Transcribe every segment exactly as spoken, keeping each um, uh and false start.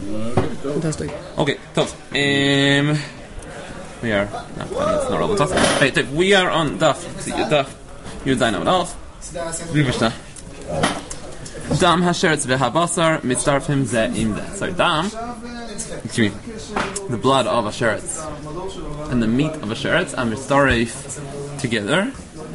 Fantastic. Okay, tough. Um, we are. No, that's not all the tough. Hey, Dave, we are on Daf. Daf. You Zayin Amud Aleph. Mishnah. Dam hasheretz v'habasar mitzarfim ze im ze. So dam, excuse me, the blood of a sheretz and the meat of a sheretz are mitzaref together.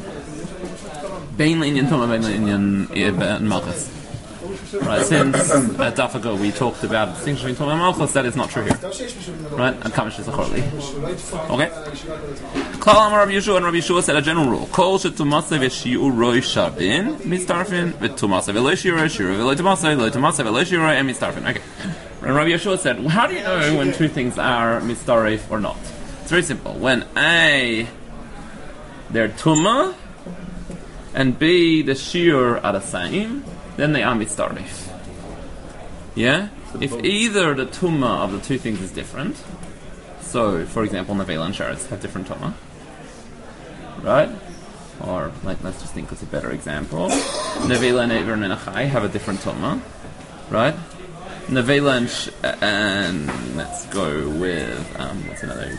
Bein l'inyan tuma, bein l'inyan malchus. Right, since a daf ago we talked about the distinction between tuma and malchus, that is not true here. Right, and kamish is a chorli. Okay. Klal Amar Rabbi Yeshua, and Rabbi Yeshua said a general rule: Kol shetumase v'shiur roi shabin mitzarfin v'tumase v'lo shiur shiur v'lo tumase v'lo tumase v'lo shiur and mitzarfin. Okay. And Rabbi Yeshua said, well, how do you know when two things are mitzaref or not? It's very simple. When A, they're tuma, and B, the shiur are the same, then they are mitzaref. Yeah? If either the tuma of the two things is different, so, for example, nevela and sheretz have different tuma, right? Or, like, let's just think of a better example. Nevela and Ever and Menachai have a different tuma, right? Nevela and, sh- and let's go with, um, what's another?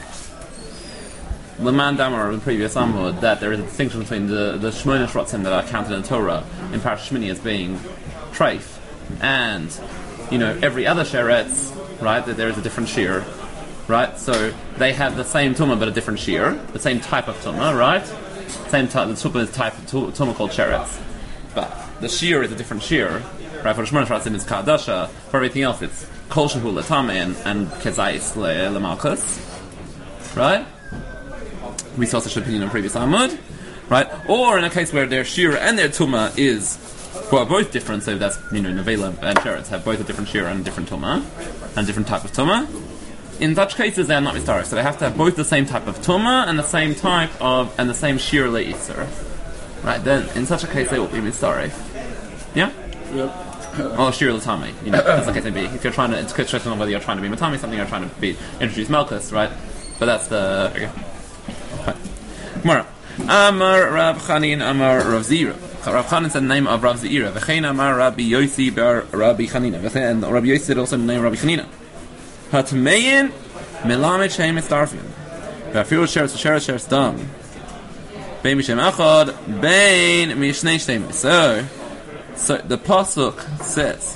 Leman Damar, the previous Amud, that there is a distinction between the, the Shmona Shrotzim that are counted in Torah in Parashat Shmini as being treif, and, you know, every other sheretz, right, that there is a different shear. Right, so they have the same tumah but a different shear, the same type of tumah, right? Same type, the tumah is type of tumah called sheretz, but the shear is a different shear, right? For the Shmona Shratzim it's kadasha. For everything else it's kol shehu letame and and kezais lemalchus, right? We saw such an opinion in the previous Amud, right? Or in a case where their shear and their tumah is well, both different, so that's, you know, nevela and sheretz have both a different shear and a different tumah and a different type of tumah. In such cases, they are not mistarif, so they have to have both the same type of tuma and the same type of and the same shear le'isur. Right? Then, in such a case, they will be mistarif. Yeah. Yep. Or shear l'tami. You know, that's the case may be. If you're trying to, it's a question of whether you're trying to be matami something, or trying to be introduce malchus, right? But that's the. Okay. Okay. Gemara. Amar Rav Chanin, Amar Rav Zira. Rav Chanin said the name of Rav Zira. V'chein Amar Rabbi Yosi bar Rabbi Chanina. And Rabbi Yosi said also the name of Rabbi Chanina. Hatmeyin melamed shem mitzarfin. V'afiru sheretz sheretz sheretz dam. Bein mishem achad, bein mishnei shtei. So, so the pasuk says,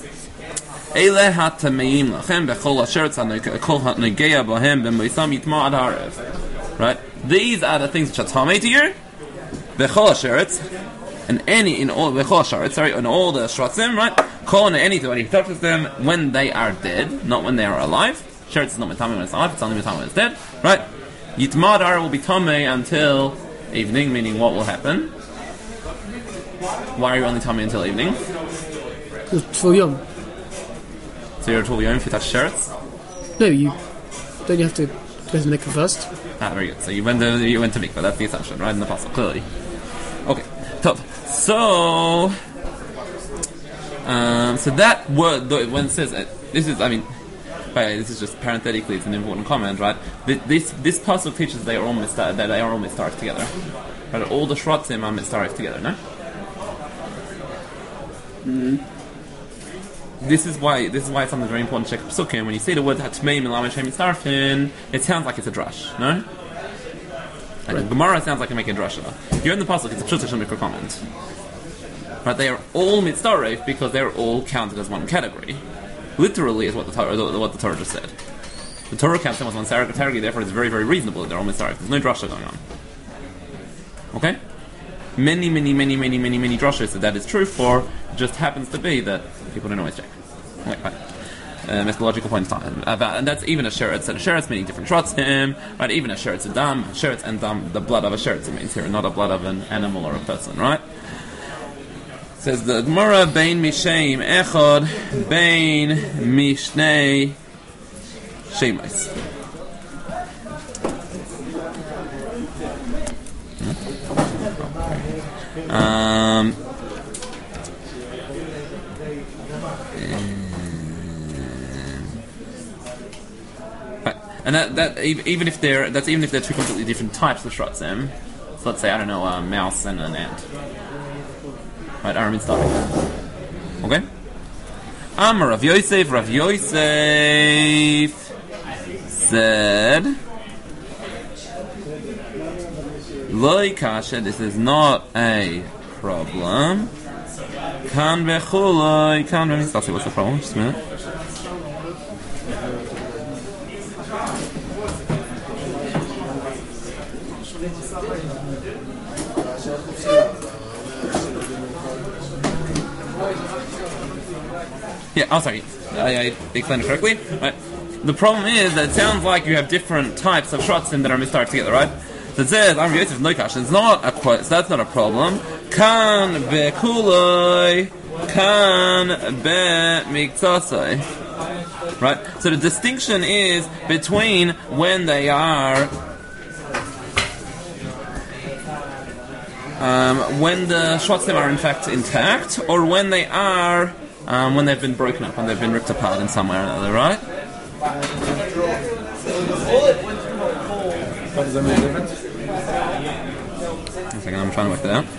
Eile hatmeyin lachem bechol hasheretz kol hatnegeya bohem b'moisam yitma ad harav. Right? These are the things which are tamei to you. Bechol hasheretz, and any in all bechol hasheretz, sorry, in all the shratzim, right? Kol and any to when he touches them when they are dead, not when they are alive. Sheretz is not mitame when it's alive; it's only mitame when it's dead, right? Yitmadar will be tamei until evening, meaning what will happen? Why are you only tamei until evening? Till yom. So you're till yom if you touch sheretz? No, you don't. You have to go to the mikveh first. Ah, very good. So you went to you went to mikveh. That's the assumption, right? In the pasuk, clearly. Okay, top. So. Um, so that word, when it says it, this is, I mean, this is just parenthetically, it's an important comment, right? This this pasuk teaches they are all mistar, that they are all mistarif together. Right? All the shrotzim are mistarif together, no? Mm-hmm. This is why this is why it's something very important to check psukim. When you say the word hatmei milamed shem mistarfin, it sounds like it's a drush, no? Like right. Gemara sounds like you're making a drasha. You're in the pasuk, it's a pshuta shemikra comment. Right, they are all mitzaref because they're all counted as one category. Literally, is what the Torah, what the Torah just said. The Torah counts them as one category, therefore it's very, very reasonable that they're all mitzaref. There's no drasha going on. Okay? Many, many, many, many, many, many drashas that that is true for. It just happens to be that people don't always check. Okay, fine. Uh, methodological points about, and that's even a sheretz. And a sheretz meaning different shrotzim, right? Even a sheretz a dam, sheretz and dam, the blood of a sheretz it means here, not a blood of an animal or a person, right? Says the Gemara, Bein Mishem Echad, Bein Mishnei Shemos. Um, and that, that even if they're that's even if they're two completely different types of shrotzim. So let's say I don't know a mouse and an ant. Right, Aram is starting. Okay? Amar Rav Yosef, Rav Yosef said, Loi kasha, this is not a problem. Kan vechuloi, kan vechuloi. I'll see what's the problem, just a minute. Yeah, oh sorry, I, I explained it correctly. Right. The problem is that it sounds like you have different types of shrotzim that are mistarted together, right? So it says, Amar Yosef no kash, it's not a quote, so that's not a problem. Kan bekuloi, kan be miktasai. Right? So the distinction is between when they are um, when the shrotzim are in fact intact, or when they are um, when they've been broken up, when they've been ripped apart in some way or another, right? What does that make a difference? One second, I'm trying to work that out.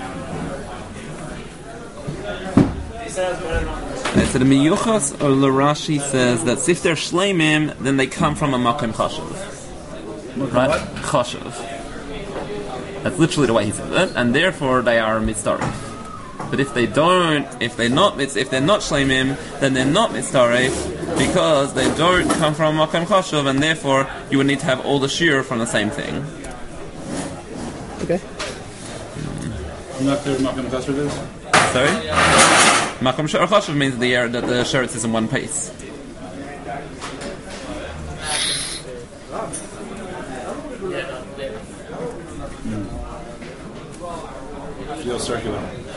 Uh, so the Miyuchas or Larashi says that if they're shleimim, then they come from a makom chashuv. Right? Chashuv. That's literally the way he says it, and therefore they are mitzaref. But if they don't, if they're not, if they're not shleimim, then they're not mitzaref because they don't come from a makom chashuv, and therefore you would need to have all the shir from the same thing. Okay. I'm not clear what makom chashuv is. Sorry? Makom shir chashuv means the air that the sheretz is in one piece. Mm. Feels circular.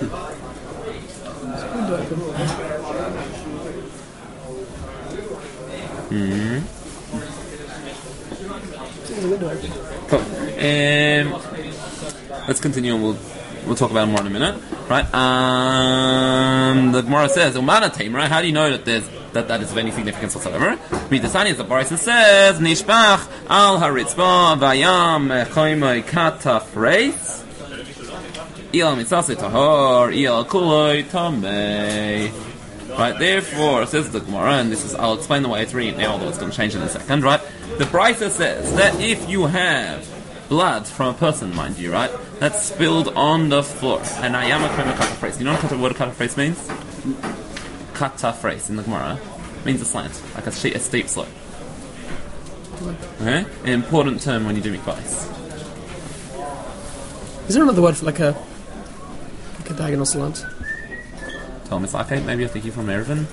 Mm-hmm. Cool. Um, let's continue and we'll we'll talk about it more in a minute. Right? Um, the Gemara says, Umana Tamer, how do you know that there's that that is of any significance whatsoever? Midasani is the Barisa says, Nishbach al haritzba vayam choymoi katafreis il mitzase tahor il kuloi tamei. Right, therefore, says the Gemara, and this is, I'll explain the way it's reading now, although it's going to change in a second, right? The Brisa says that if you have blood from a person, mind you, right, that's spilled on the floor, and I am a katafreis. Do you know what a katafreis means? Katafreis in the Gemara means a slant, like a, sheet, a steep slope. Okay? An important term when you do mikvahs. Is there another word for like a like a diagonal slant? Tell me, it's like, maybe you're thinking from Erevin.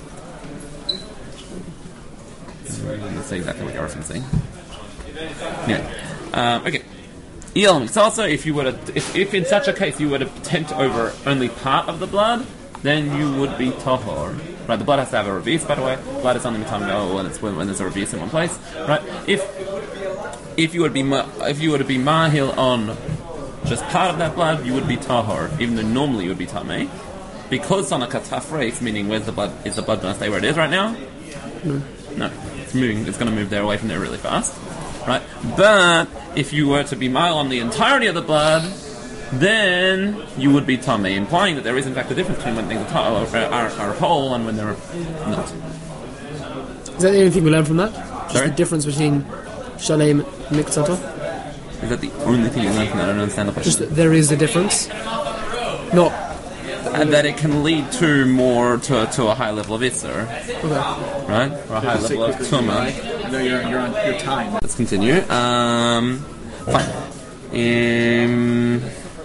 Let's see exactly what you're referencing. Anyway, um, okay. Also, if you were to, if, if in such a case you were to tent over only part of the blood, then you would be tahor. Right, the blood has to have a revis, by the way. Blood is only time go when it's when, when there's a revis in one place. Right, if if you would be if you were to be mahil on just part of that blood, you would be tahor, even though normally you would be tamei. Because on a katafreis, meaning where's the blood, is the blood going to stay where it is right now? No. No. It's moving, it's going to move there away from there really fast. Right? But if you were to be mile on the entirety of the blood, then you would be tamei, implying that there is in fact a difference between when things are, are, are, are whole and when they're not. Is that the only thing we learn from that? Just Sorry? the difference between shalem and miktsata? Is that the only thing you learn from that? I don't understand the question. Just that there is a difference? Not... And that it can lead to more, to, to a high level of Isser. Okay. Right? Or a high level of Tumah. No, you're, you're on your time. Let's continue. Um, fine. Um,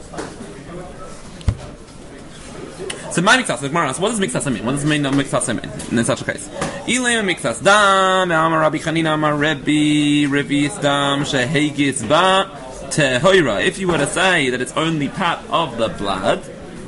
so my mixas, the Gemara asks, what does mixas mean? What does it mean no mixas mean in such a case? Ilem mixas dam, amar Rabbi Chanina, amar Rebbe, revis dam, shehegis ba, tehoira. If you were to say that it's only part of the blood,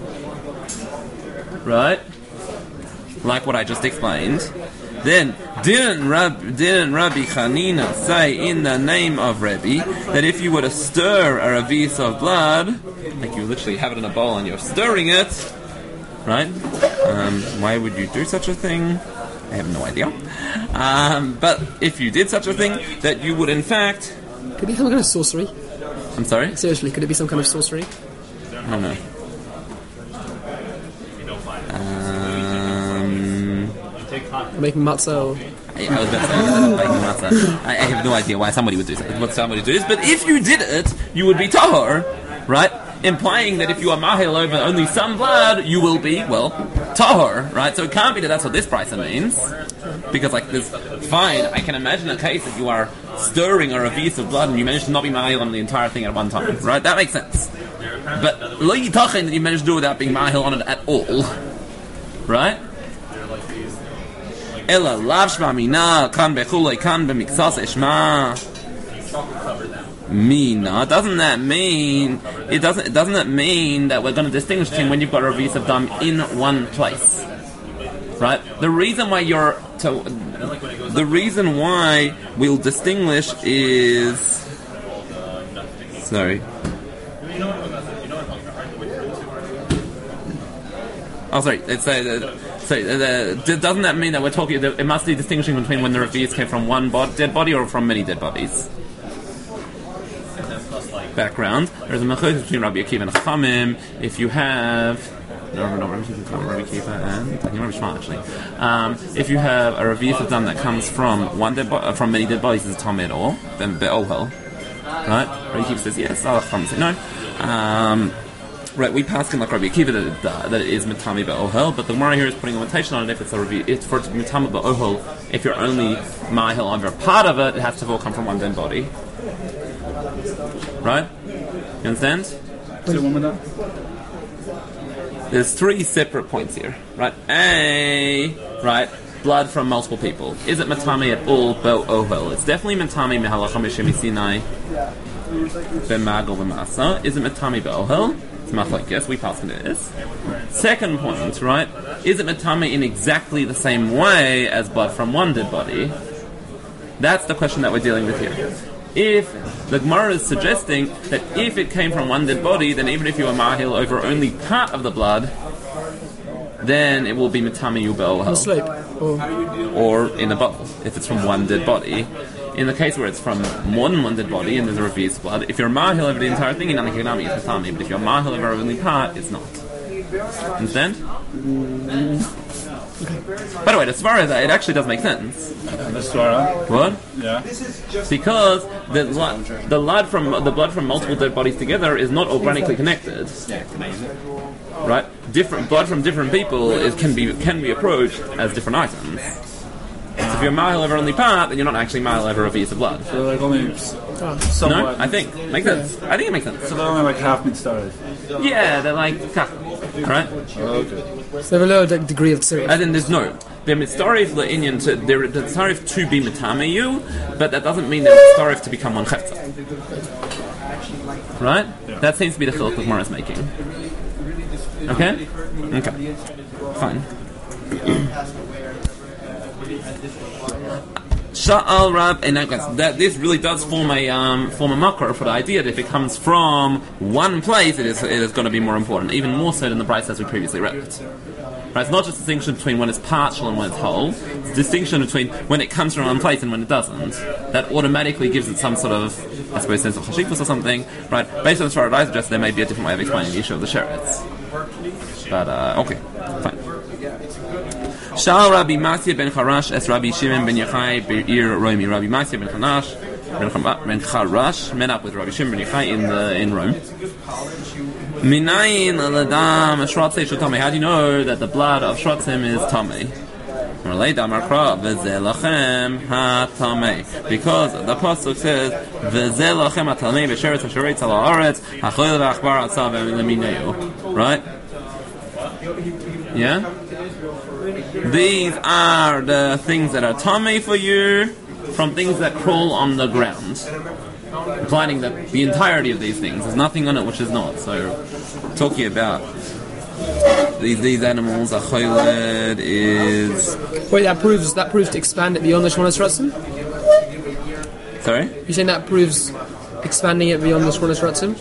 right? Like what I just explained. Then didn't Rab, didn't Rabbi Chanina say in the name of Rebbe that if you were to stir a revis of blood, like you literally have it in a bowl and you're stirring it, right? Um, why would you do such a thing? I have no idea. Um, but if you did such a thing, that you would in fact... Could it be some kind of sorcery? I'm sorry? Seriously, could it be some kind of sorcery? I don't know. Um, making matzah. Or... I was about to say baking matzah. I, I have no idea why somebody would do this. What somebody would do this, but if you did it, you would be tahor, right? Implying that if you are mahil over only some blood, you will be, well, tahor, right? So it can't be that that's what this price means. Because, like, this, fine, I can imagine a case that you are stirring a revis of blood and you manage to not be mahil on the entire thing at one time, right? That makes sense. But, lo yitachin that you manage to do it without being mahil on it at all, right? Ella lav shma mina, kan bechulei, kan b'miksas eshma. Mina, doesn't that mean it doesn't it doesn't that mean that we're going to distinguish between when you've got a revis of dam in one place, right? The reason why you're to, the reason why we'll distinguish is sorry. Oh, sorry. It's uh, sorry. Uh, doesn't that mean that we're talking? It must be distinguishing between when the revis came from one bod- dead body or from many dead bodies. Background. There's a machlokes between Rabbi Akiva and Chachamim. If you have no, no, Rabbi Akiva and I think Rabbi Shmuel actually. Um, if you have a revis of dam that comes from one dead bo- uh, from many dead bodies, is it tamei at all? Then be'ohel, right? Rabbi Akiva says yes. Other Chachamim say no. Um, right, we pass in like Rabbi Akiva that it, uh, that it is mitami be'ohel, but the Gemara here is putting a limitation on it. If it's a revis, it's for it to be mitami be'ohel. If you're only mahil over part of it, it has to all come from one dead body. Right? You understand? There's three separate points here. Right? A, right, blood from multiple people. Is it matami at all? Bo ohel. It's definitely matami mehalacha mishemi sinai b'magol b'masa. Is it matami be'ohel? It's machlokes. Yes, we pass into this. Second point, right? Is it matami in exactly the same way as blood from one dead body? That's the question that we're dealing with here. If the Gemara is suggesting that if it came from one dead body, then even if you are mahil over only part of the blood, then it will be mitami yu be'ohel. Or in a bottle, if it's from one dead body. In the case where it's from more than one dead body and there's a revis blood, if you're mahil over the entire thing, it's mitami. But if you're mahil over only part, it's not. Understand? By the way, the svara that it actually does make sense. The svara? What? Yeah. Because the blood, the blood from the blood from multiple dead bodies together is not organically connected. Right? Different blood from different people is can be can be approached as different items. So if you're mahil over only part, then you're not actually mahil over a piece of blood. So like only No, somewhat. I think makes sense. I think it makes sense. So they're only like half meat stars. Yeah, they're like kach. Right? Oh, okay. So they have a lower de- degree of tzirif. And then there's no. They're mitzarif le'inyan to they're mitzarif to be mitameyu, but that doesn't mean they're mitzarif to become one chefza. Right? Yeah. That seems to be the chiluk that Gemara is making. Okay? Okay. Fine. Sha'al Rab, and that this really does form a um, form a makar for the idea that if it comes from one place, it is it is going to be more important, even more so than the price as we previously read. Right? It's not just a distinction between when it's partial and when it's whole. It's a distinction between when it comes from one place and when it doesn't. That automatically gives it some sort of, I suppose, sense of chashivus or something. Right? Based on the Shara I suggested, there may be a different way of explaining the issue of the sheretz. But uh, okay, fine. Shal Rabbi Masya ben Charash es Rabbi Shimon ben Yochai be'ir Romi. Rabbi Masya ben Charash ben Charash met up with Rabbi Shimon ben Yochai in the in Rome. Minayin ladam shrotzei shutame. How do you know that the blood of shrotzim is tamei? Because the pasuk says v'zeh lachem hatamei b'sheretz hasheretz al haaretz hachoil v'achbar atzav v'lemineu. Right? Yeah? These are the things that are tamei for you from things that crawl on the ground. Implying that the entirety of these things, there's nothing on it which is not. So, talking about these these animals, a choyled is... Wait, that proves that proves to expand it beyond the Shmonas Ratzim? Sorry? You're saying that proves expanding it beyond the Shmonas Ratzim?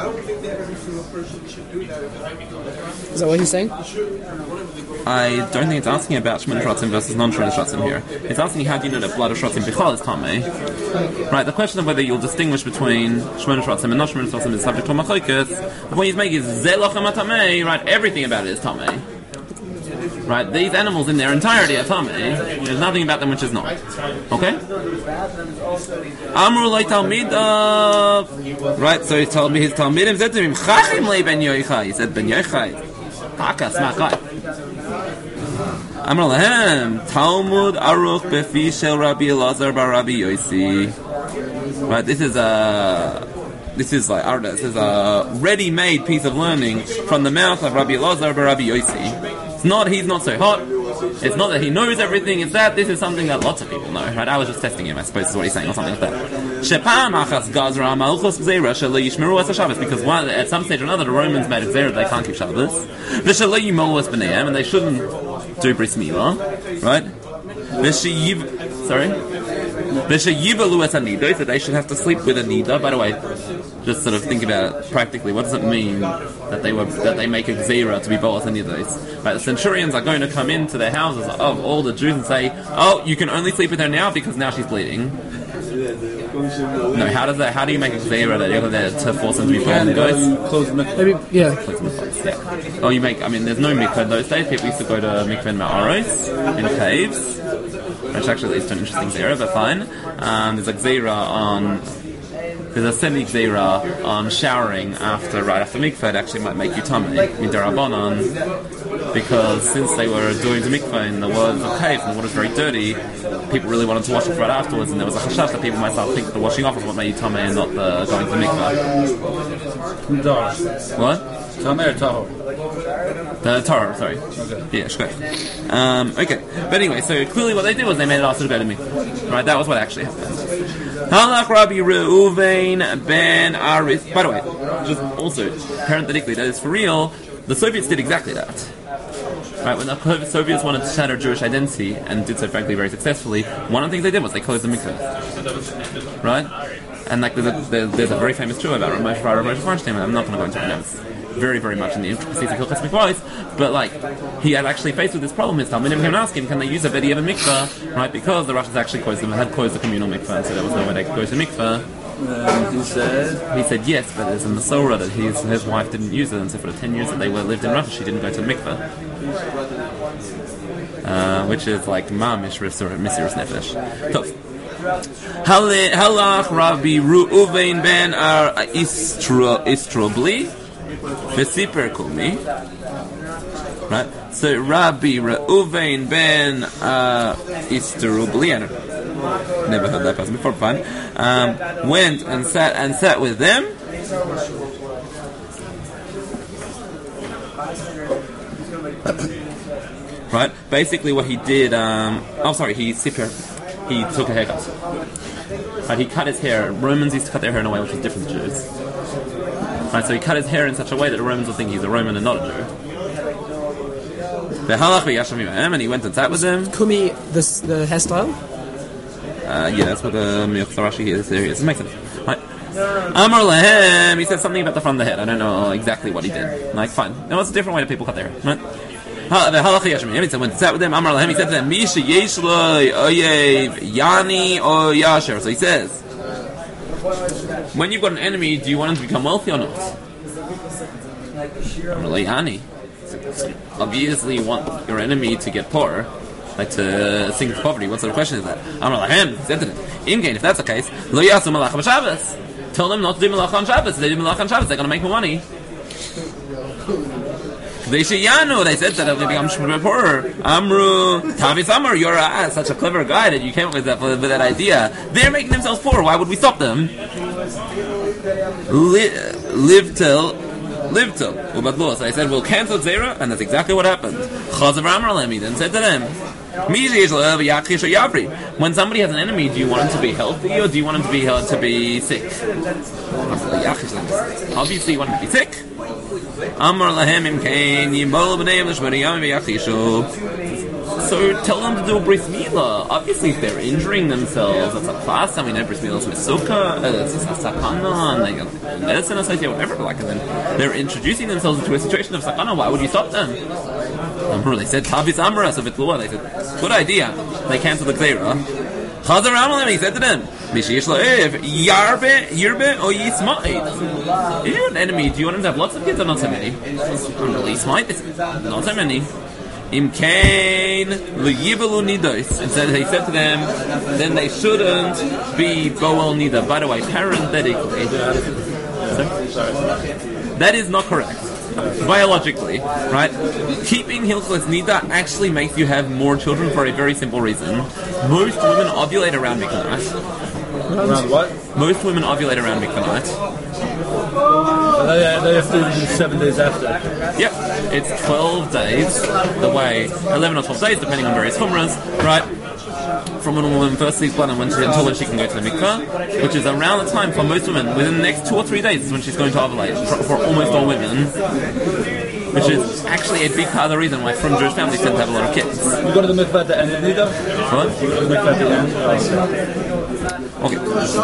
Is that what he's saying? I don't think it's asking about Shemon Shrotzim versus non-Shemon Shrotzim here. It's asking how do you know that blood of Shrotzim Bichal is Tamei? Right, the question of whether you'll distinguish between Shemon Shrotzim and non-Shemon Shrotzim is subject to machlokes. The point he's making is Zeh lachem hatamei, right, everything about it is Tamei. Right? These animals in their entirety are tamei. There's nothing about them which is not. Okay? Amru lei talmidav. Right, so he told me his talmidim said to him, Chachim lei ben Yochai. He said, Ben Yochai. Haka, smart guy. Amru lehem, Talmud aruch befi shel Rabbi Elazar bar Rabbi Yossi. Right, this is a... This is like Arda. This is a ready-made piece of learning from the mouth of Rabbi Elazar bar Rabbi Yossi. It's not he's not so hot. It's not that he knows everything. It's that this is something that lots of people know. Right? I was just testing him. I suppose is what he's saying, or something like that. Because one, at some stage or another, the Romans made a gzera that they can't keep Shabbos. And they shouldn't do bris milah, right? Sorry. So they should have to sleep with a nida. By the way, just sort of think about it practically. What does it mean that they were that they make a gzera to be bolas and nidos? Right, the centurions are going to come into their houses of all the Jews and say, "Oh, you can only sleep with her now because now she's bleeding." No, how does that? How do you make a gzera that you're there to force them to be bolas and nidos? Maybe, yeah. yeah. Oh, you make. I mean, there's no mikveh in those days. People used to go to mikveh in ma'aros in caves. Which actually leads to an interesting zera, but fine. Um, there's a zera on, there's a semi-zera on showering after, right after mikveh. It actually might make you tamei, midarabanan, because since they were doing the mikveh in the waters of caves and the water's very dirty, people really wanted to wash off right afterwards, and there was a chashash that people might start thinking the washing off is what made you tamei and not the going to the mikveh. What? Tamei or tahor? The Torah, sorry. Okay. Yeah, sure. Um, okay. But anyway, so clearly what they did was they made it also to go to mikveh. Right, that was what actually happened. Halach Rabbi Reuven ben Arith. By the way, just also, parenthetically, that is for real, the Soviets did exactly that. Right, when the Soviets wanted to shatter Jewish identity, and did so frankly very successfully, one of the things they did was they closed the mikveh. Right? And like there's a, there's a very famous Jew about Ramesh Feinstein, I'm not going to go into it now. Very, very much in the intricacies of Hilchos Mikvahs, but like he had actually faced with this problem. His Talmidim came and asked him, "Can they use a Bedi of a mikveh?" Right, because the Russians actually closed them, had closed the communal mikveh, and so there was no way they could go to mikveh. And he said, he said yes, but there's a Masorah that his his wife didn't use it, and so for the ten years that they were lived in Russia, she didn't go to the mikveh, uh, which is like ma mishris or misiris nefesh. So, Halach Rabbi Reuven ben Ar Istrobli. V'siper kumi, right? So Rabbi Reuven ben uh, Istrobli, I never heard that person before. Fine. Um, went and sat and sat with them. Right. Basically, what he did. Um, oh, sorry. He siper. He took a haircut. Right. He cut his hair. Romans used to cut their hair in a way which was different to Jews. Right, so he cut his hair in such a way that the Romans will think he's a Roman and not a Jew. And he went and sat with them. Kumi, the, the hairstyle? Uh, yeah, that's what the Rashi is. There he is. It makes sense. Right. Amar lehem, he said something about the front of the head. I don't know exactly what he did. Like, fine. No, it's a different way that people cut their hair. Right? The halacha yashmi. He said when he sat with them, Amar lehem, he said to them, Misha yesh lo oyev yani o yasher. So he says, when you've got an enemy, do you want him to become wealthy or not? Yani. Obviously, you want your enemy to get poor, like to sink to poverty. What sort of question is that? If that's the case, lo yasu malacha b'Shabbos. Tell them not to do malacha on Shabbos. If they do malacha on Shabbos, they're going to make more money. They say, Yanu, they said that they're going to become poorer. Amru, Tavis Amr, you're uh, such a clever guy that you came up with that, with that idea. They're making themselves poor. Why would we stop them? Li- live till, live till. So I said, we'll cancel Zera, and that's exactly what happened. Chazav Amr Lemi then said to them, when somebody has an enemy, do you want him to be healthy or do you want him to be to be sick? Obviously, you want him to be sick. Amar lahem imkain yimol b'nei l'shmariyam v'yachishu. So tell them to do a bris milah. Obviously, if they're injuring themselves, that's a class. I mean, bris milah is mesukah, it's a sakana, like medicine associated, whatever. Like, and then they're introducing themselves into a situation of sakana. Why would you stop them? Amar, they said tavis amra, so v'tlua. They said, good idea. They canceled the gzeira. Chazar Amalem, he said to them, Mishish lo'ev, yarbe, yirbe, o yisma'id. If you have an enemy, do you want him to have lots of kids or not so many? I'm really smite, not so many. Imkain le'yivelu nidos. And so he said to them, then they shouldn't be boel nida. By the way, parenthetically, that is not correct. Biologically, right? Keeping Hilchos Nida actually makes you have more children for a very simple reason. Most women ovulate around Mikvah night. Around what? Most women ovulate around Mikvah night. They, they have to do seven days after. Yep, it's twelve days, the way, eleven or twelve days, depending on various chumras, right? From when a woman first sees blood and when she, until when she can go to the mikvah, which is around the time for most women, within the next two or three days is when she's going to ovulate, for, for almost all women. Which is actually a big part of the reason why from Jewish families tend to have a lot of kids. You go to the mikvah at the end of Nida? What? You go to the mikvah at the end? Okay.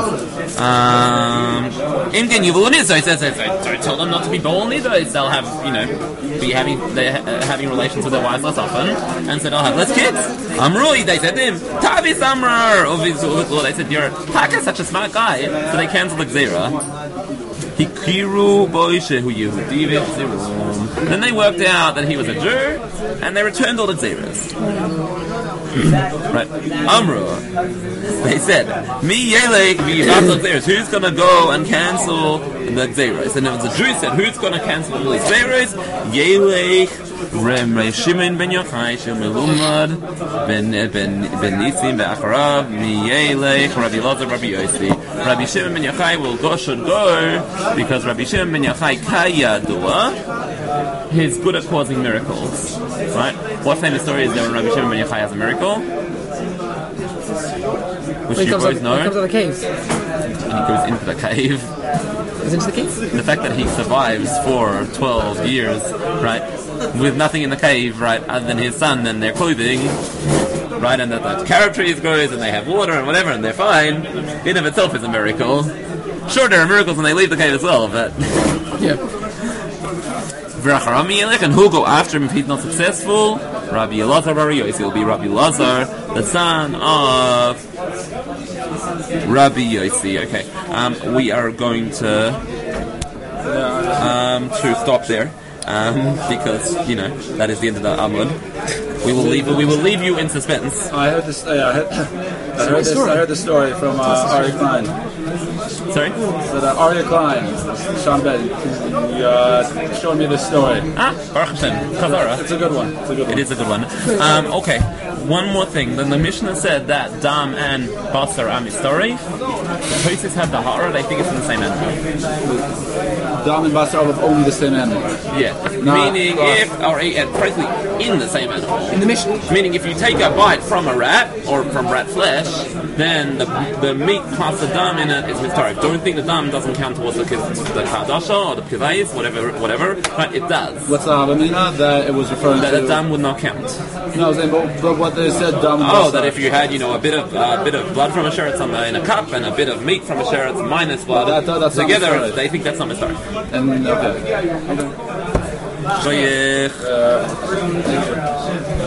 Um, Imgen Yuvul Nida. So he says, don't tell them not to be boel nidos. They'll have, you know, be having they're uh, having relations with their wives less often, and so they'll have less kids. Amrui, they said to him, Tavi Samrar. They said, you're Taka, such a smart guy. So they cancelled the Gzera. Hikiru Boishehu Yehudi V'Zirum. Then they worked out that he was a Jew, and they returned all the Gzeras. Right. Amru. They said, Mi Yelek V'Yivatzal Gzeras. Who's going to go and cancel the Gzeras? And it was the Jew said, who's going to cancel all these Gzeras? Yelek Rem Shimon ben Yochai Shel Melumad ben ben ben Nitzim be'acharav Mi Yelek Rabbi Elazar Rabbi Yossi. Rabbi Shimon ben Yochai will go should go because Rabbi Shimon ben Yochai Kayadua, he's good at causing miracles. Right? What famous story is there when Rabbi Shimon ben Yochai has a miracle? Which you both know. He comes out of the cave. And he goes into the cave. Goes into the cave? The fact that he survives for twelve years, right, with nothing in the cave, right, other than his son and their clothing, right, and that the carob trees grows and they have water and whatever and they're fine, in of itself is a miracle. Sure, there are miracles when they leave the cave as well, but... yeah. And who'll go after him if he's not successful? Rabbi Elazar Bar Yossi will be Rabbi Elazar, the son of Rabbi Yossi. Okay, um, we are going to um, to stop there um, because you know that is the end of the Amud. We will leave. We will leave you in suspense. I heard this. Uh, I heard, I heard this. I heard the story from uh, Aryeh Klein. Sorry? So the Aryeh Klein, Sean Ben, he uh, showed me this story. Ah, Baruch Hashem, Chazara. It's a good one. It's a good one. It is a good one. Um, okay, one more thing. Then the Mishnah said that Dam and Basar are story. The Tosis have the Hara. They think it's in the same animal. Dam and Basar are only the same animal. Yeah, No, meaning uh, if, or uh, practically in the same animal. In the Mishnah. Meaning if you take a bite from a rat or from rat flesh, then the the meat plus the dam in it is mistarif. Don't think the dam doesn't count towards the, the kadasha or the pivayis, whatever, whatever. But it does. What's the Havamina? That it was referring That to. the dam would not count. No, I was saying, but, but what they said, Dam and Oh, Basar. that if you had, you know, a bit of uh, bit of blood from a sheretz on the, in a cup and a bit of meat from a sheretz minus blood That- that- that's not together, mistarif. they think that's not mistarif. And okay. Shayich. Uh,